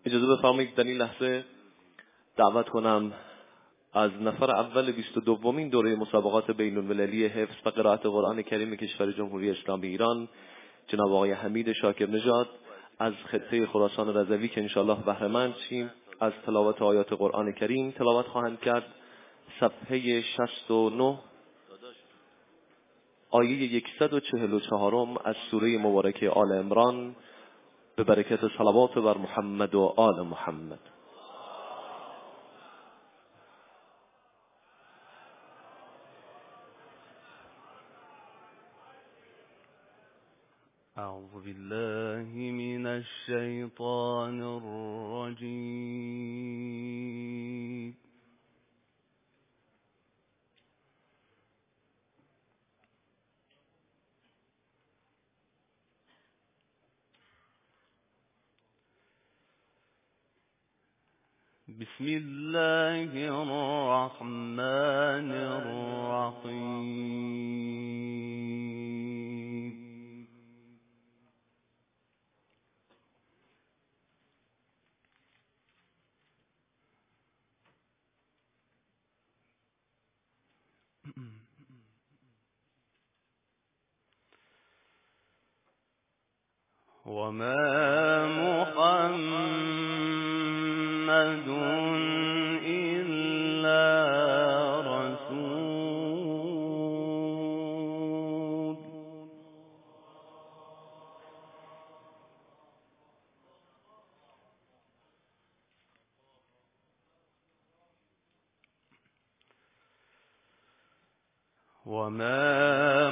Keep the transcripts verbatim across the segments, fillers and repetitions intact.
اجازه بفرمایید در این لحظه دعوت کنم از نفر اول بیست و دومین دوره مسابقات بین‌المللی حفظ و قرائت قرآن کریم کشور جمهوری اسلامی ایران جناب آقای حمید شاکر نژاد از خطه خراسان رضوی که انشاءالله بهره مند شیم از تلاوت آیات قرآن کریم تلاوت خواهند کرد. صفحه شصت و نه آیه صد و چهل و چهار از سوره مبارکه آل عمران به برکت صلوات بر محمد و آل محمد. أعوذ بالله من الشيطان الرجيم. بسم الله الرحمن الرحيم. وما محمد إلا رسول وما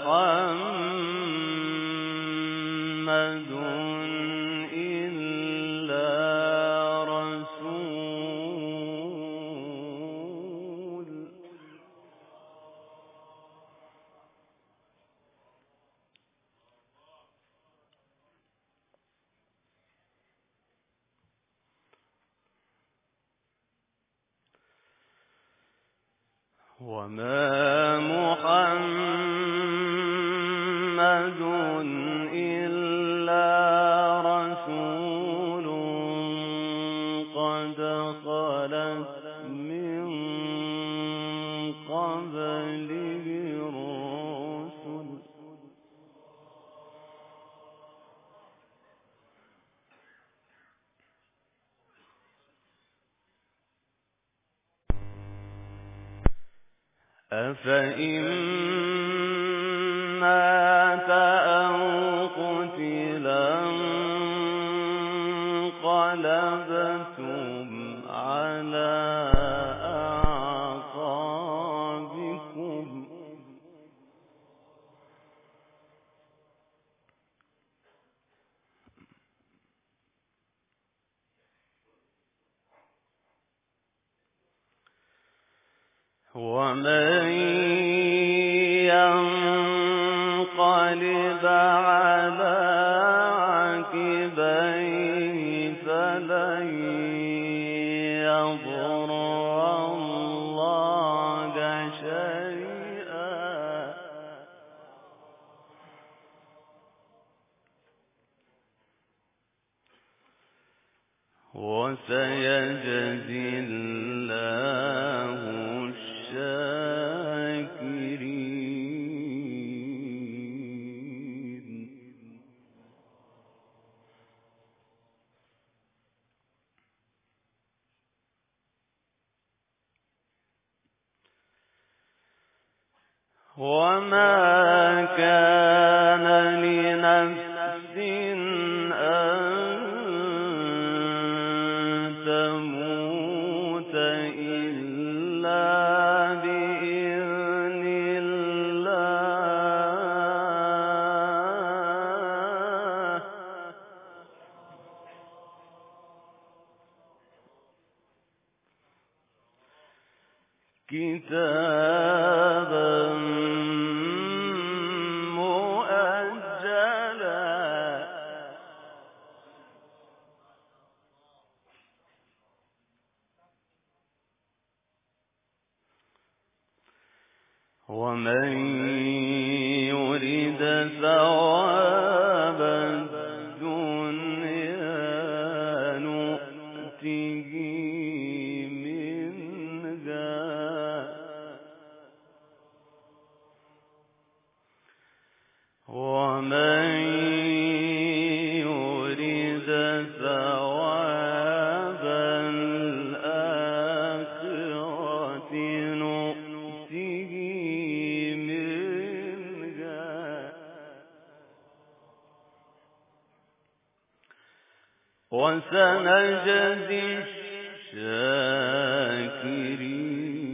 محمد إلا رسول وما محمد إلا رسول قد خلت من قبله الرسل أفإن مات أو قتلا انقلبتم على أعقابكم ومن ينقلب على عقبيه فلن يضر الله شيئا وسيجزي الله الشاكرين. وما كان لنفس أن تموت إلا بإذن الله كتابا مؤجلا ومن يرد ثواب الدنيا ثواب الآخرة نؤته منها وسنجزي الشاكرين.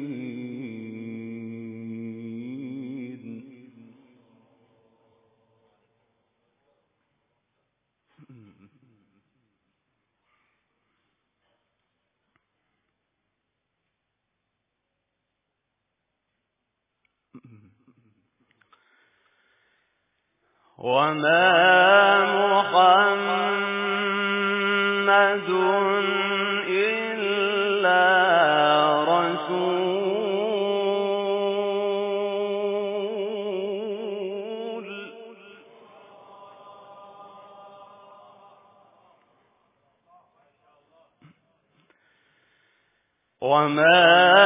وما محمد إلا رسول وما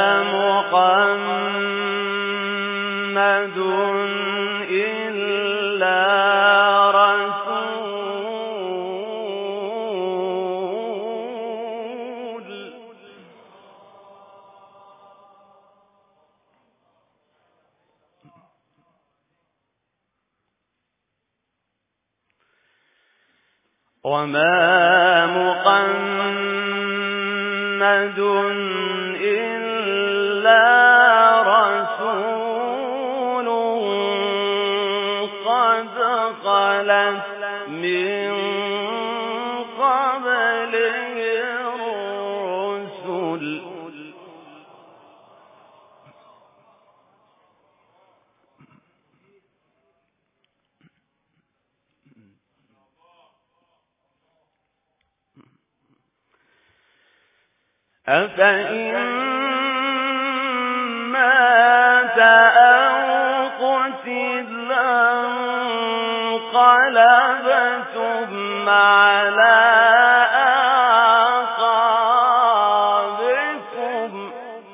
محمد إلا رسول وما محمد إلا رسول قد خلت من قبله الرسل أفإن مات أو قتل انقلبتم على أعقابكم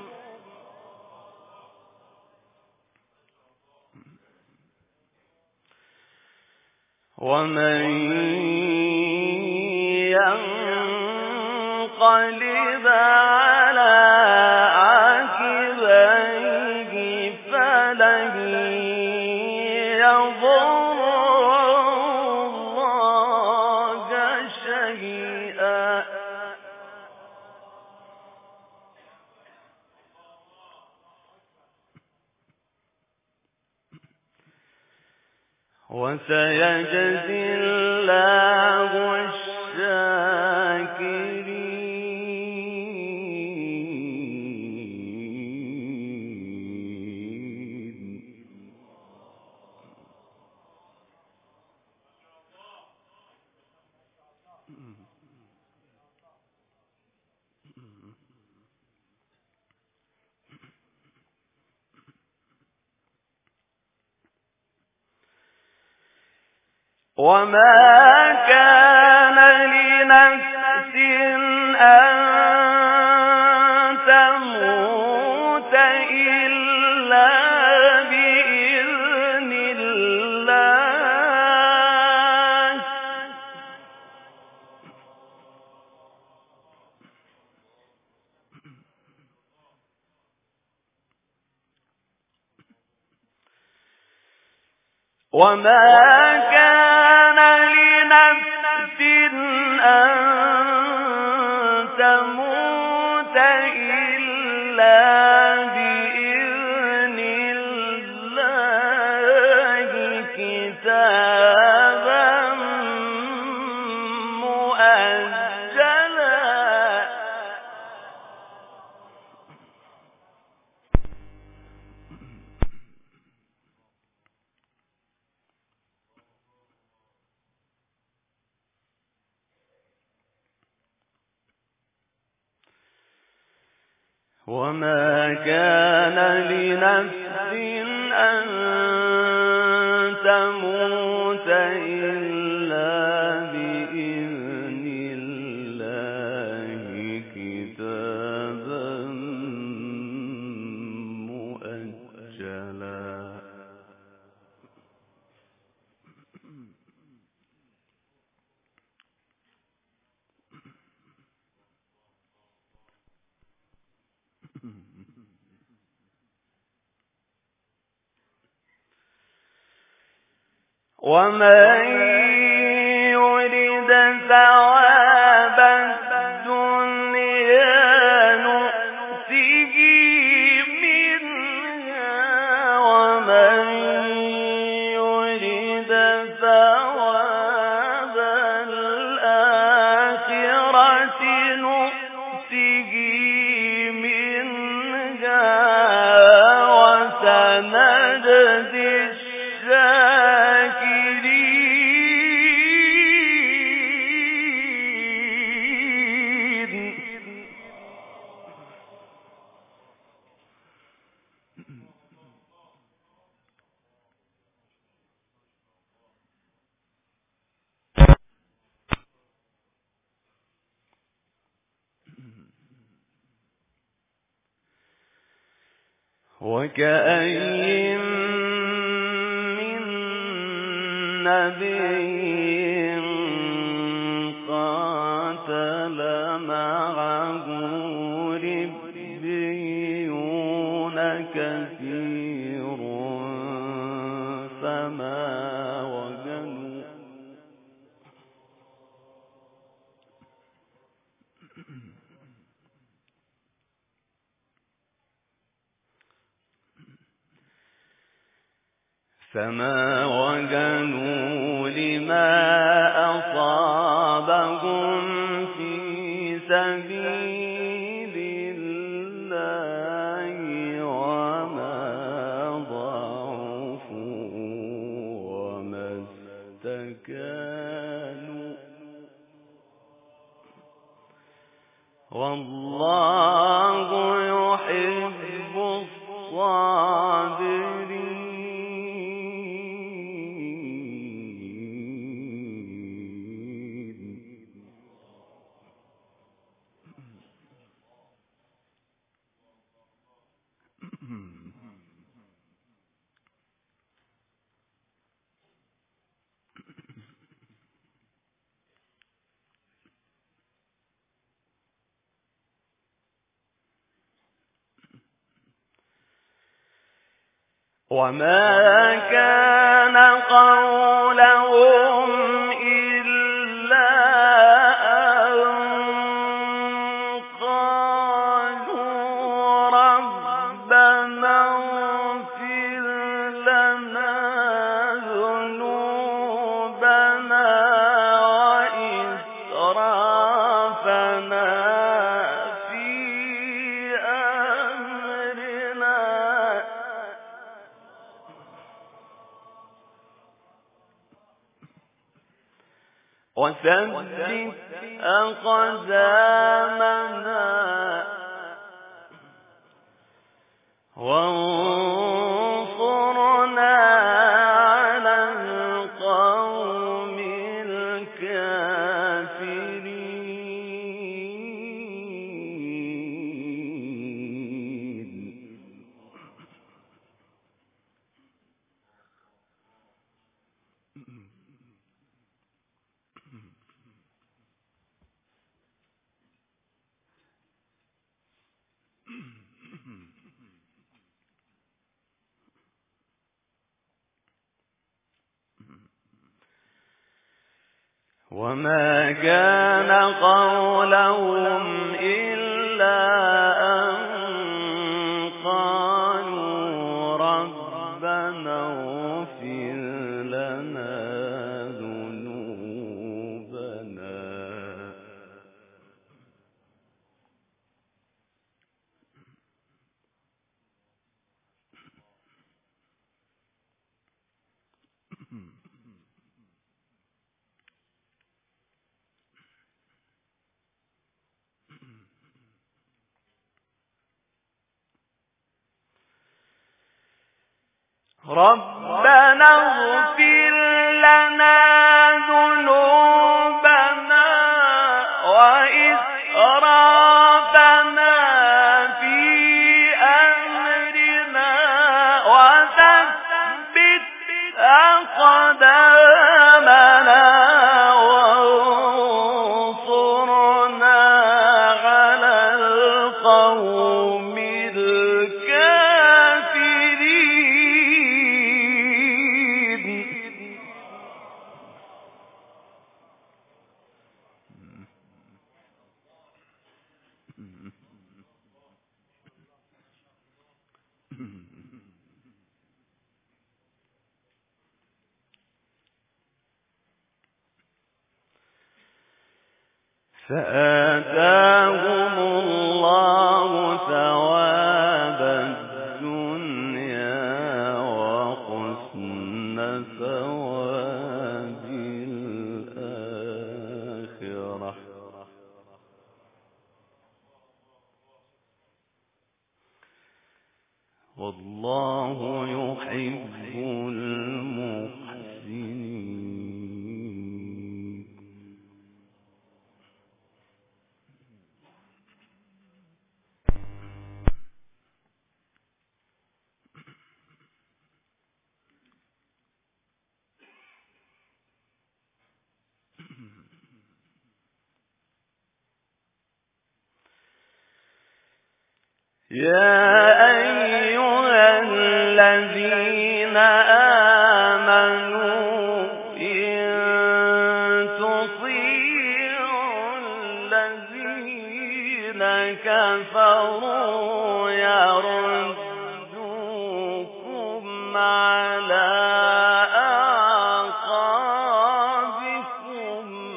ومن ينقلب على عقبيه فلن يضر الله شيئا وسيجزي الله الشاكرين. وما كان لنفس أن تموت إلا بإذن الله وما كان لنفس أن تموت إلا بإذن الله كتابا مؤجلا وما كان لنفس أن تموت إلا بإذن الله كتابا مؤجلا ومن يرد ثواب الدنيا نؤته منها ومن يرد ثواب الآخرة نؤته منها وسنجزي وكأي من نبي قاتل معه ربيون كثير فما وجنوا فما وجنوا لما أصابهم في سبيل الله وما ضعفوا وما استكانوا والله يحب الصابرين. وما كان قولهم إلا أن قالوا ربنا اغفر لنا ذنوبنا وإسرافنا وثبت أقدامنا وانصرنا على القوم الكافرين. وما كان قولهم إلا أن قالوا ربنا اغفر لنا ذنوبنا ربنا اغفر لنا ذنوبنا وإسرافنا في أمرنا وثبت أقدامنا وانصرنا على القوم فآتاهم الله ثواب الدنيا وحسن ثواب الآخرة والله يحب المحسنين. يا أيها الذين آمنوا إن تطيعوا الذين كفروا يردوكم على أعقابكم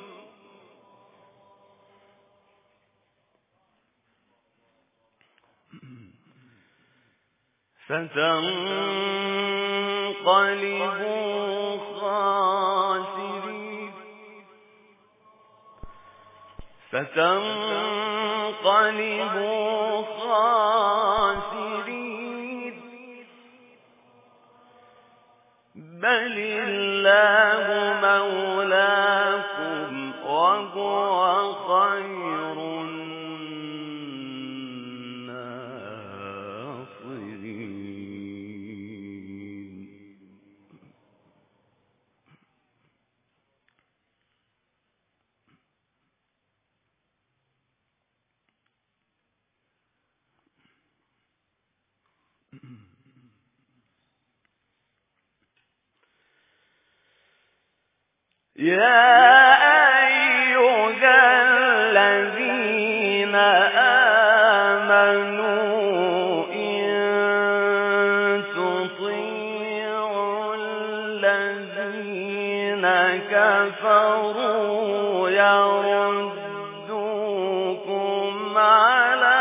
فتنقلبوا خاسرين فتنقلبوا خاسرين بل الله مولاكم وهو خير يا أيها الذين آمنوا إن تطيعوا الذين كفروا يردوكم على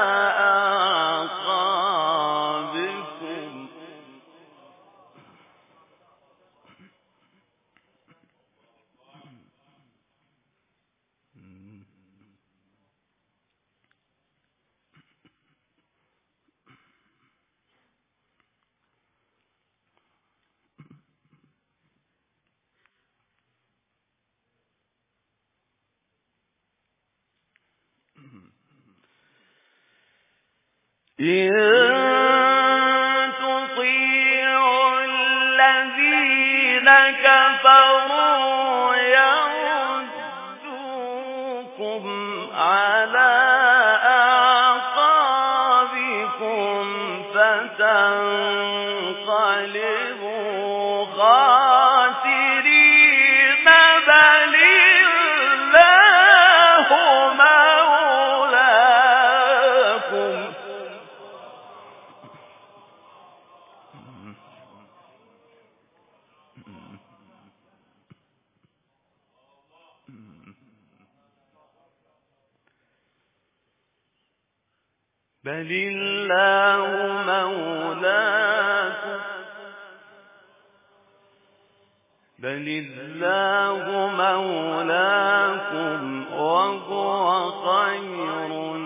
أعقابكم إن تطيعوا الذين كفروا يردوكم على أعقابكم فتنقلبوا خاسرين بل الله مولاكم بل الله مولاكم بل الله مولاكم وهو خير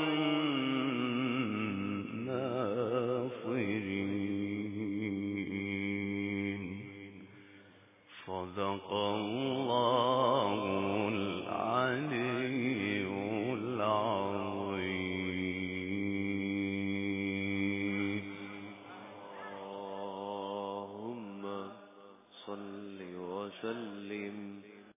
الناصرين. صدق الله العلي العظيم. اللهم صل وسلم